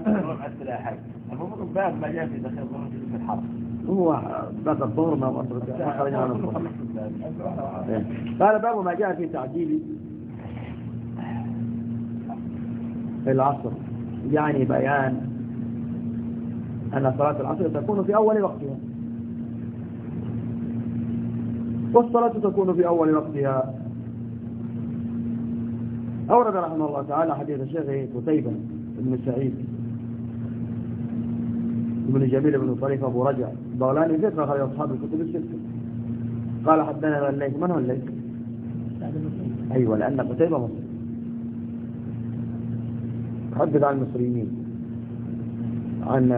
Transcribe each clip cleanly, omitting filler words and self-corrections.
المفروض باب ما جاء في دخل الظهر في الحرم. هو بعد الظهر ما خرجنا عن الظهر. قال باب ما جاء في تعجيل العصر، يعني بيان أن صلاة العصر تكون في أول وقتها، والصلاة تكون في أول وقتها. أورد رحمه الله تعالى حديث الشيخ قتيبة بن سعيد بن جميل بن طريف أبو رجع ضولاني ذكر خير أصحاب الكتب الستة. قال حدثنا الليث. من هو الليث؟ أيوة، لأن قتيبة مصري، حدث عن المصريين عن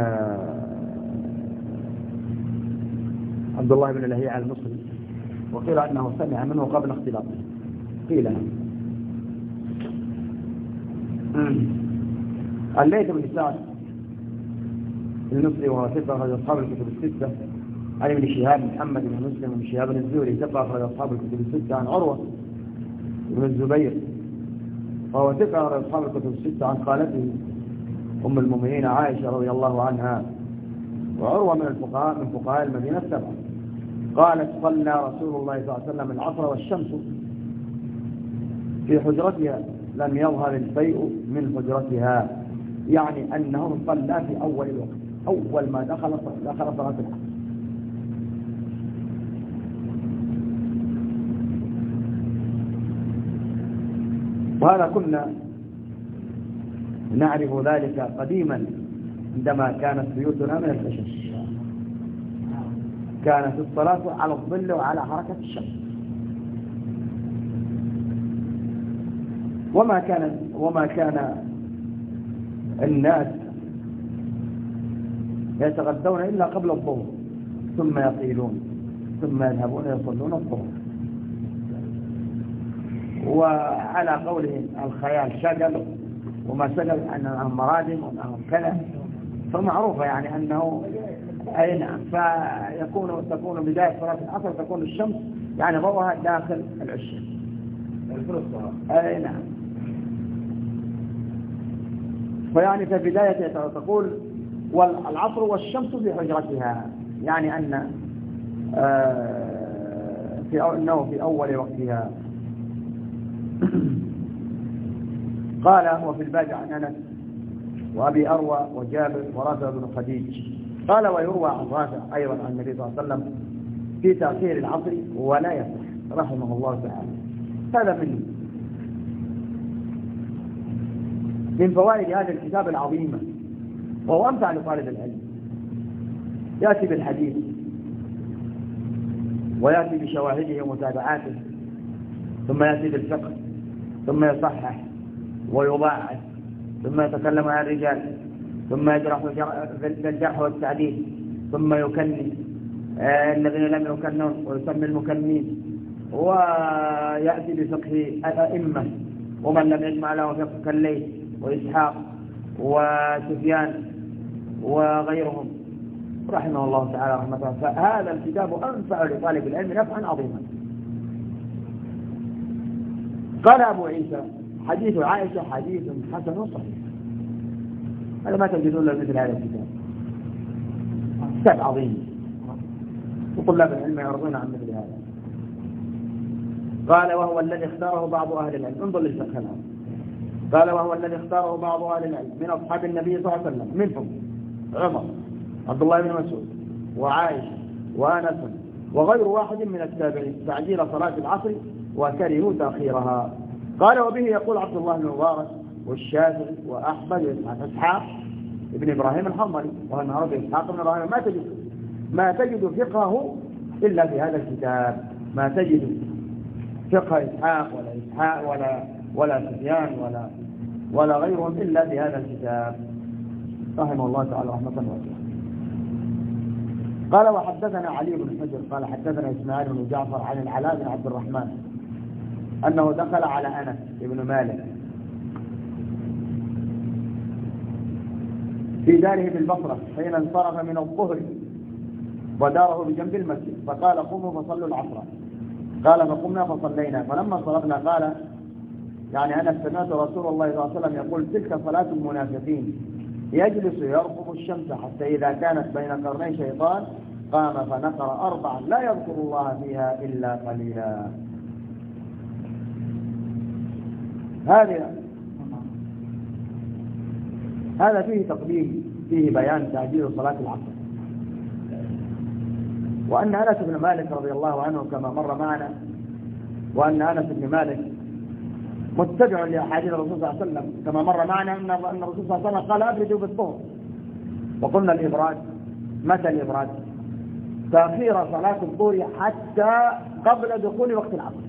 عبد الله بن لهيعة المصري، وقيل أنه سمع منه قبل اختلاطه، قيل الليث بن سعد المصري وهو ثقة أخرج أصحاب الكتب الستة. عن ابن شهاب محمد بن مسلم بن شهاب الزهري ثقة أخرج أصحاب الكتب الستة. عن عروة بن الزبير وهو ثقة أخرج أصحاب الكتب الستة. عن خالته أم المؤمنين عائشة رضي الله عنها، وعروة من فقهاء المدينة السبعة. قالت صلى رسول الله صلى الله عليه وسلم العصر والشمس في حجرتها لم يظهر الفيء من حجرتها، يعني أنه صلى في أول الوقت، أول ما دخل صلاة العصر. وهذا كنا نعرف ذلك قديما عندما كانت بيوتنا من الخشب، كانت الصلاة على الظل وعلى حركة الشمس، وما كان الناس يتغدون إلا قبل الظهر ثم يقيلون ثم يذهبون يصلون الظهر. وعلى قولهم الخيال شغل وما شغل أنهم مرادم وأنهم كذا، فمعروفة يعني أنه أي نعم. تكون بداية صلاة العصر تكون الشمس يعني ضوءها داخل العشاء، أي نعم. فيعني في بداية تقول والعصر والشمس في حجرتها، يعني أن أنه في أول وقتها. قال وفي الباب عن أنس وأبي أروى وجابر ورافع بن خديج. قال ويروى عن رافع أيضا عن النبي صلى الله عليه وسلم في تأخير العصر ولا يصح رحمه الله تعالى. هذا من فوائد هذا الكتاب العظيم، وهو أمتع لطالب العلم. يأتي بالحديث ويأتي بشواهده ومتابعاته، ثم يأتي بالفقه، ثم يصحح ويضاعف، ثم يتكلم عن الرجال، ثم يجرح بالجرح والتعديل، ثم يكني الذين لم يكنون ويسمي المكنين، ويأتي بفقه الأئمة ومن لم يجمع له فقه كالليث وإسحاق وسفيان وغيرهم رحمه الله تعالى رحمة الله. فهذا الكتاب أنفع لطالب العلم نفعا عظيما. قال أبو عيسى حديث عائشة حديث حسن صحيح. هذا ما تجدون له مثل هذا الكتاب، كتاب عظيم وطلاب العلم يرضون عن مثل هذا. قال وهو الذي اختاره بعض أهل العلم، انظر للفقه الآن. قال وهو الذي اختاره بعض أهل العلم من أصحاب النبي صلى الله عليه وسلم، منهم عمر عبد الله بن مسعود وعائشة وأنس وغير واحد من التابعين تعجيل صلاة العصر وكرهوا تأخيرها. قال وبه يقول عبد الله بن مبارك والشافعي وأحمد وإسحاق ابن إبراهيم الحنظلي. وأن عرض إسحاق بن إبراهيم ما تجد فقهه إلا في هذا الكتاب، ما تجد فقه إسحاق ولا سفيان ولا غيرهم إلا في هذا الكتاب رحمه الله تعالى رحمة واسعة. قال وحدثنا علي بن حجر قال حدثنا إسماعيل بن جعفر عن العلاء بن عبد الرحمن أنه دخل على أنس بن مالك في داره بالبصرة حين انصرف من الظهر وداره بجنب المسجد، فقال قوموا فصلوا العصر. قال فقمنا فصلينا، فلما صرفنا قال يعني أنا سمعت رسول الله صلى الله عليه وسلم يقول تلك صلاة المنافقين يجلس يرقب الشمس حتى إذا كانت بين قرني شيطان قام فنقر 4 لا يذكر الله فيها إلا قليلا. هذا فيه تقديم، فيه بيان تعجيل صلاة العصر. وأن أنس بن مالك رضي الله عنه كما مر معنا، وأن أنس بن مالك متبع لأحاديث الرسول صلى الله عليه وسلم كما مر معنا أن الرسول صلى الله عليه وسلم قال أبردوا بالظهر. وقلنا الإبراد، متى الإبراد؟ تأخير صلاة الظهر حتى قبل دخول وقت العصر.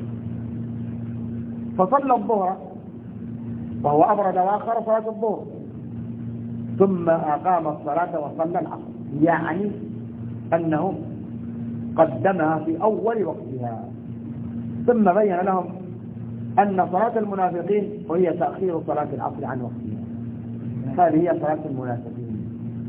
فصلى الظهر وهو أبرد وآخر صلاة الظهر، ثم أقام الصلاة وصلى العصر، يعني أنه قدمها في أول وقتها. ثم بين لهم أن صلاة المنافقين وهي تأخير صلاة العصر عن وقتها. هذه هي صلاة المنافقين،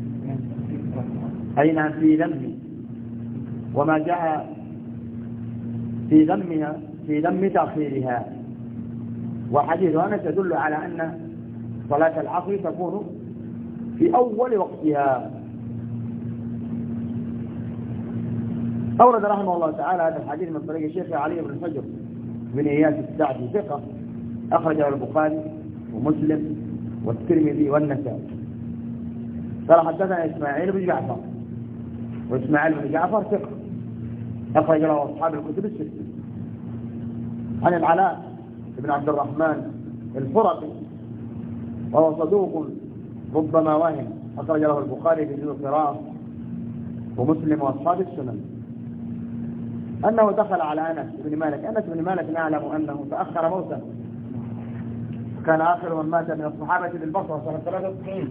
أين في ذم، وما جاء في ذمها في ذم تأخيرها. وحديث أنس يدل على أن صلاة العصر تكون في أول وقتها. أورد رحمه الله تعالى هذا الحديث من طريق الشيخ علي بن الحجر بن إياس السعدي ثقة، أخرجه البخاري ومسلم والترمذي والنسائي. قال حدثنا إسماعيل بن جعفر، وإسماعيل بن جعفر ثقة أخرج له أصحاب الكتب الستة. عن العلاء بن عبد الرحمن الفرقي وهو صدوق ربما وهم، أخرج له البخاري في جزء القراءة ومسلم وأصحاب السنن، أنه دخل على أنس بن مالك. أنس بن مالك نعلم أنه تأخر موته، كان آخر من مات من الصحابة بالبصرة سنة 93.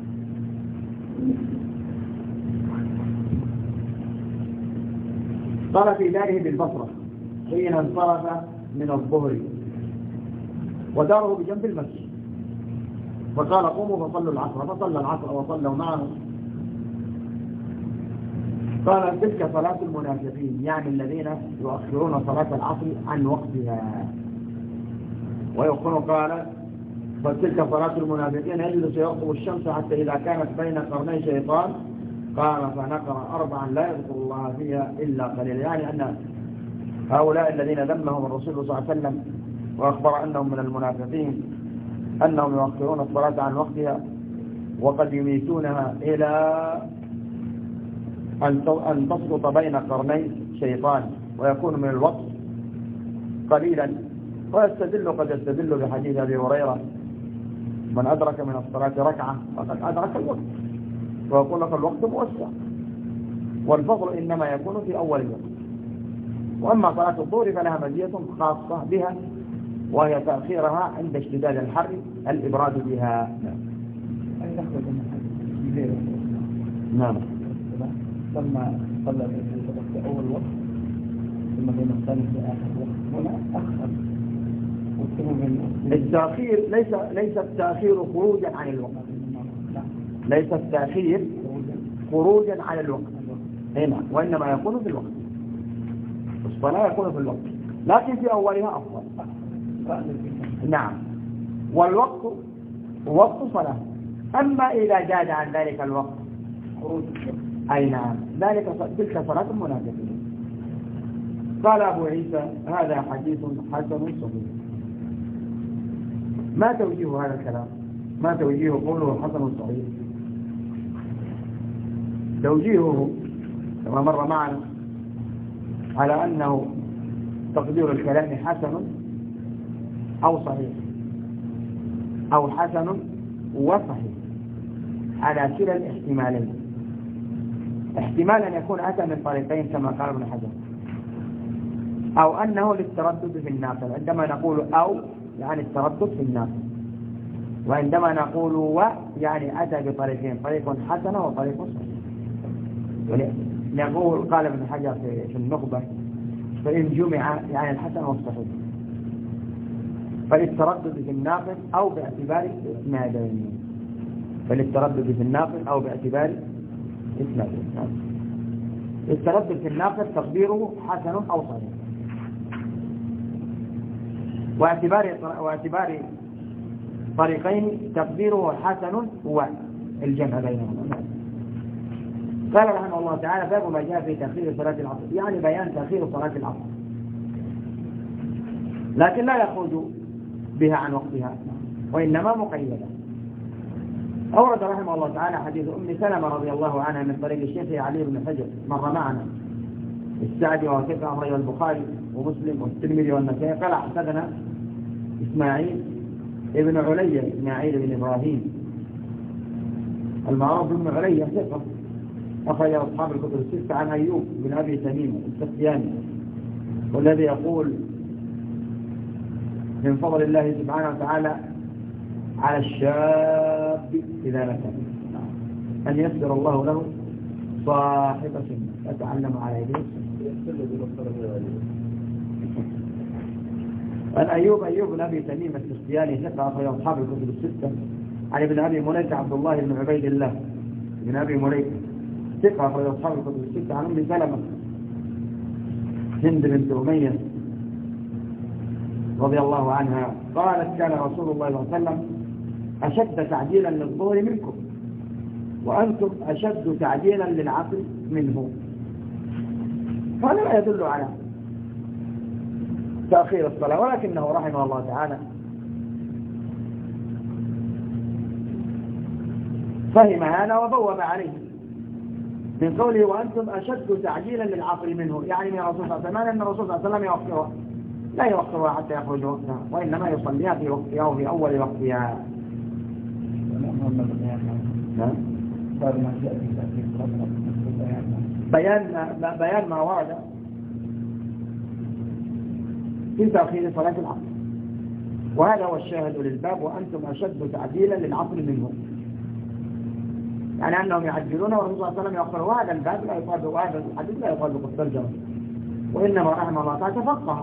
قال في داره بالبصرة حين انصرف من الظهر، وداره بجنب المسجد، فقال قوموا فصلوا العصر، فصلى العصر وصلوا معه. قال تلك صلاة المنافقين، يعني الذين يؤخرون صلاة العصر عن وقتها. ويقول قال فتلك صلاة المنافقين يجلس يرقب الشمس حتى إذا كانت بين قرني شيطان قام فنقر 4 لا يذكر الله فيها إلا قليلا، يعني أن هؤلاء الذين ذمهم الرسول صلى الله عليه وسلم وأخبر أنهم من المنافقين أنهم يؤخرون الصلاة عن وقتها، وقد يميتونها إلى أن تسقط بين قرني شيطان ويكون من الوقت قليلا. قد يستدل بحديث أبي هريرة من أدرك من الصلاة ركعة فقد أدرك الوقت، ويقول لك الوقت موسع، والفضل إنما يكون في أول الوقت. وأما صلاة الظهر فلها مزية خاصة بها، وهي تأخيرها عند اشتداد الحر الإبراد بها. نعم. ثم صلى في أول وقت ثم بين الثاني في آخر وقت، هنا أخر. التأخير ليس التأخير خروجا عن الوقت، ليس التأخير خروجا عن الوقت هنا، وإنما يكون في الوقت. الصلاة يكون في الوقت لكن في أولها أفضل. نعم. والوقت وقت صلاة. أما إذا زاد عن ذلك الوقت خروج، أي نعم، تلك صلاة المنافقين. قال أبو عيسى هذا حديث حسن صحيح. ما توجيه هذا الكلام؟ ما توجيه قوله حسن صحيح؟ توجيهه كما مر معنا على أنه تقدير الكلام حسن أو صحيح أو حسن وصحيح على كلا الاحتمالين. احتمال أن يكون أتى من طريقين كما قال ابن حجر، أو أنه للتردد في الناقل. عندما نقول أو يعني التردد في الناقل، وعندما نقول و يعني أتى بطريقين، طريق حسن وطريق صحيح. نقول قال ابن حجر في النخبة فإن جمع يعني الحسن والصحيح، فللتردد في الناقل أو باعتبار إسنادين، فللتردد في الناقل أو باعتبار إسنادين. التردد في الناقل تقديره حسن أو صحيح، واعتبار طريقين تقديره حسن الجمع بينهما. قال رحمه الله تعالى باب ما جاء في تأخير صلاة العصر، يعني بيان تأخير صلاة العصر لكن لا يخرج بها عن وقتها وإنما مقيدة. أورد رحمه الله تعالى حديث أم سلمة رضي الله عنها من طريق الشيخ علي بن حجر مر معنا السعدي وثقة أخرجه البخاري ومسلم والترمذي والنسائي. قال حدثنا إسماعيل ابن علي إسماعيل بن إبراهيم المعروف بن علي ثقة أخرج أصحاب الكتب الستة عن أيوب بن أبي تميم السختياني والذي يقول من فضل الله سبحانه وتعالى على الشاب إذا نكح أن يسر الله له صاحب سنة يتعلم على يديه. أيوب بن أبي تميم السختياني ثقة أخرج أصحاب الكتب الستة عن ابن أبي مليكة عبد الله بن عبيد الله بن أبي مليكة ثقة أخرج أصحاب الكتب الستة عن أم سلمة هند بنت أمية رضي الله عنها قالت كان رسول الله صلى الله عليه وسلم أشد تعجيلا للظهر منكم وأنتم أشد تعجيلا للعصر منه. هذا لا يدل على تأخير الصلاة ولكنه رحمه الله تعالى فهم هذا وبوب عليه من قوله وأنتم أشد تعجيلا للعصر منه، يعني من الرسول صلى الله عليه وسلم أن الرسول صلى الله عليه وسلم يوقفها لا يوقفها حتى يخرج وقتها وإنما يصليها في وقتها وفي أول وقتها. بيان ما ورد في تأخير صلاة العصر وهذا هو الشاهد للباب وأنتم أشد تعجيلا للعصر منه، يعني أنهم يعجلون والرسول صلى الله عليه وسلم يؤخر. وهذا الباب لا يطابق وهذا الحديث لا يطابق الترجمة وإنما رحمه الله تعالى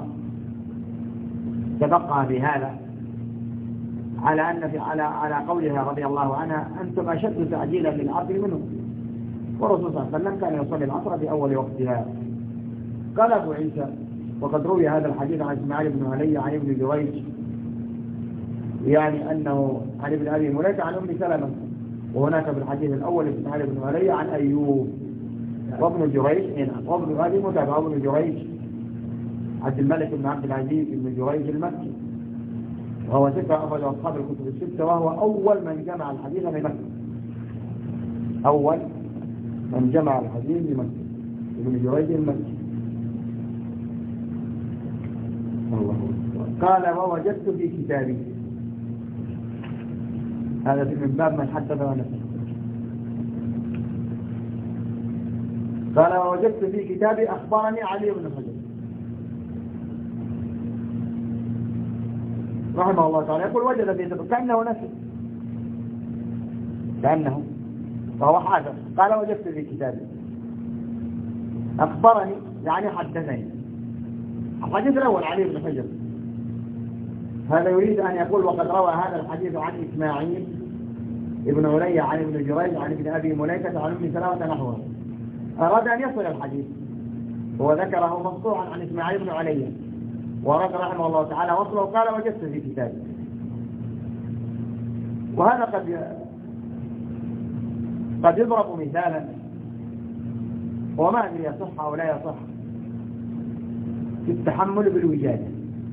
تفقه بهذا على أن على قولها رضي الله عنها أنتم أشد تعجيلا للعصر منه والرسول صلى الله عليه وسلم كان يصلي العصر في أول وقتها. قال أبو عيسى وقد روي هذا الحديث عن إسماعيل بن علي عن ابن جريج يعني أنه عن ابن أبي مليكة عن أم سلمة وهناك في الحديث الأول إسماعيل بن علي عن أيوب وابن جريج هنا وابن هذه متابعة وابن جريج عبد الملك بن عبد العزيز بن جريج المكي وهو ثقة أخرج أصحاب الكتب الستة وهو أول من جمع الحديث بمكة أول من جمع الحديث بمكة ابن جريج المكي. قال ووجدت في كتابي هذا من باب من حدث ونسى. قال ووجدت في كتابي أخبرني علي بن حجر رحمه الله تعالى يقول وجد في كتابه كأنه نسي كأنه فهو حادث. قال وجدت في كتابي أخبرني يعني حدثني. الحديث الأول علي بن حجر هذا يريد أن يقول وقد روى هذا الحديث عن إسماعيل ابن علي عن ابن جريج عن ابن أبي مليكة عن ابن سلمة نحوه. أراد أن يصل الحديث هو ذكره مقطوعا عن إسماعيل بن علي ورد رحمه الله تعالى وصله قال وجدت في كتابي. وهذا قد يضرب مثالا وما أدري يصح أو لا يصح في التحمل بالوجادة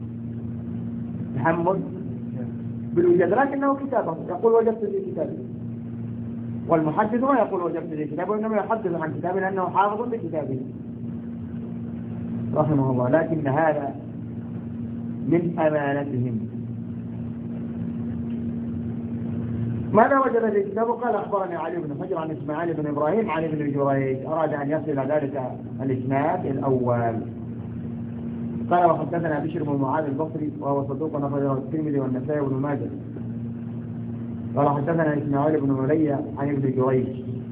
تحمل بالوجادة لكنه كتابه يقول وجدت في كتابي والمحدث ما يقول وجدت في كتابه وإنما يحدث عن كتابه لأنه حافظ بكتابه رحمه الله. لكن هذا من أمانتهم. ماذا وجد في كتابه؟ قال أخبرني علي بن حجر عن إسماعيل بن إبراهيم عن ابن جريج. أراد أن يصل ذلك الإسناد الأول. قال وحدثنا بشر بن معاذ البصري وهو صدوق أخرجه الترمذي والنسائي وابن ماجه. قال حدثنا إسماعيل بن علي عن ابن جريج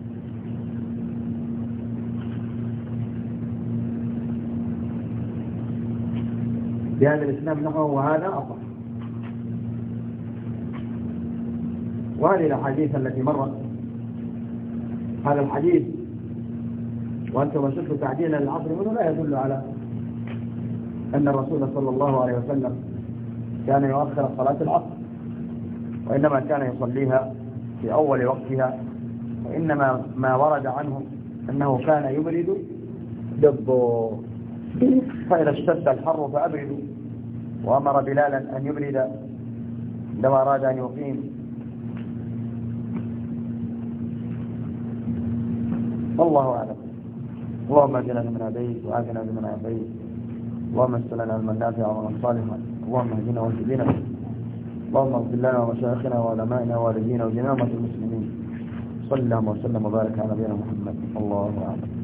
بهذا الإسناد نحوه وهذا أصح. وهذه الأحاديث التي مرت هذا الحديث وأنتم أشد تعديلا للعصر منه لا يدل على أن الرسول صلى الله عليه وسلم كان يؤخر صلاة العصر وإنما كان يصليها في أول وقتها وإنما ما ورد عنه أنه كان يبرد دبه، فإذا اشتد الحر فأبردوا، وأمر بلالا أن يبرد لما أراد أن يقيم. والله أعلم. اللهم اجعلنا من هديت وآتنا بمن عافيت، اللهم استلنا علما نافعا وعملا صالحا، اللهم اهدنا واهد بنا، اللهم اغفر لنا ومشايخنا وعلمائنا ووالدينا وجميع المسلمين. صلى الله وسلم وبارك على نبينا محمد. الله أعلم.